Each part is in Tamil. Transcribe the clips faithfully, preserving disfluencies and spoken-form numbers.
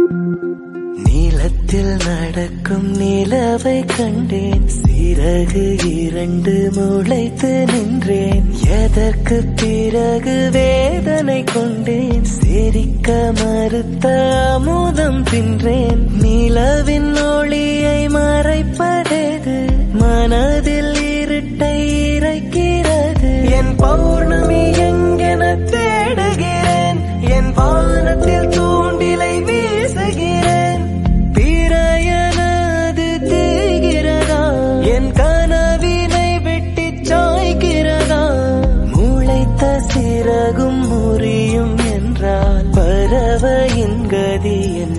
நீலத்தில் நடக்கும் நிலவை கண்டேன், சிறகு இரண்டு முளைத்து நின்றேன். எதற்கு பிறகு வேதனை கொண்டேன், சிரிக்க மறுத்த அமுதம் தின்றேன். நிலவின் ஒளியை மறைப்பதேது, மனதில் இருட்டை இறைக்கிறது. என் பௌர்ணமி எங்கென தேடுகிறேன், என் வானத்தில் தூண்டிலை வீசுகிறேன். பிறையனது தேய்கிறதா, என் கனவினை வெட்டி சாய்கிறதா? முளைத்த சிறகும் முறியும் என்றால் பறவையின் கதி என்ன?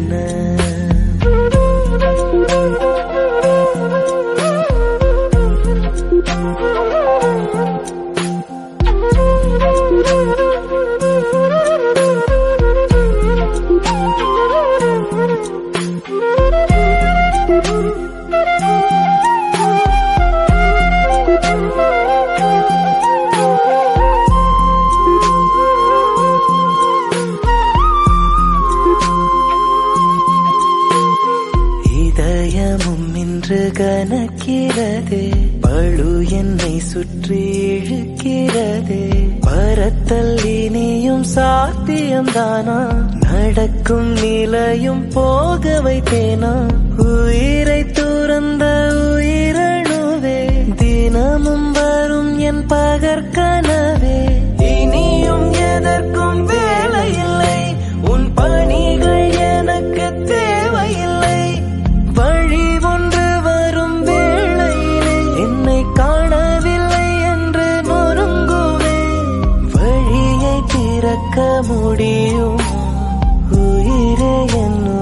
இதயமும் இன்று கனக்கிறதே, பழு என்னை சுற்றி இழுக்கிறதே. பரத்தல் இனியும் சாத்தியம்தானா, நடக்கும் நிலையும் போக வைத்தேனா? உயிரை துறந்த உயிரணுவே, தினமும் வரும் என் பகற்கனவே. இனியும் எதற்கும் வேலையில்லை, உன் பணிகள் எனக்கு தேவையில்லை. வழி ஒன்று வரும் வேளையிலே என்னை காணவில்லை என்று நொறுங்குவேன். வழியை திறக்க முடியும் உயிரே என்ன?